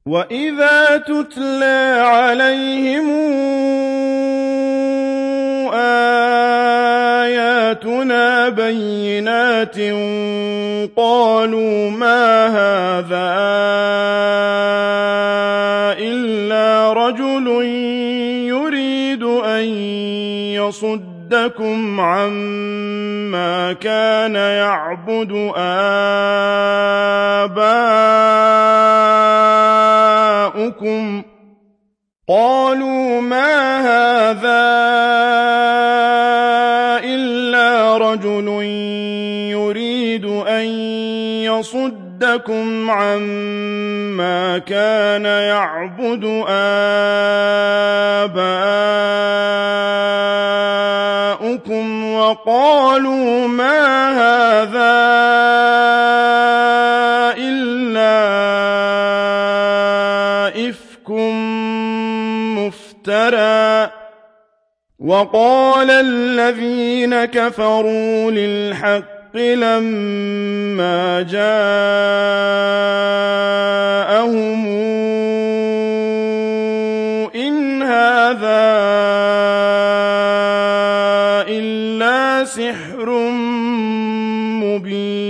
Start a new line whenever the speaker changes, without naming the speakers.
وَإِذَا تُتْلَىٰ عَلَيْهِمْ آيَاتُنَا بَيِّنَاتٍ قَالُوا مَا هَٰذَا إِلَّا رَجُلٌ يُرِيدُ أَن يَصُدَّكُمْ عَمَّا كَانَ يَعْبُدُ آبَاؤُكُمْ قَالُوا مَا هَٰذَا إِلَّا رَجُلٌ يُرِيدُ أَن يَصُدَّكُمْ عَمَّا كَانَ يَعْبُدُ آبَاؤُكُمْ وَقَالُوا مَا هَٰذَا إِلَّا إِفْكٌ مُّفْتَرًى وَقَالَ الَّذِينَ كَفَرُوا لِلْحَقِّ لَمَّا جَاءَهُمْ إِنْ هَٰذَا إِلَّا سِحْرٌ مُّبِينٌ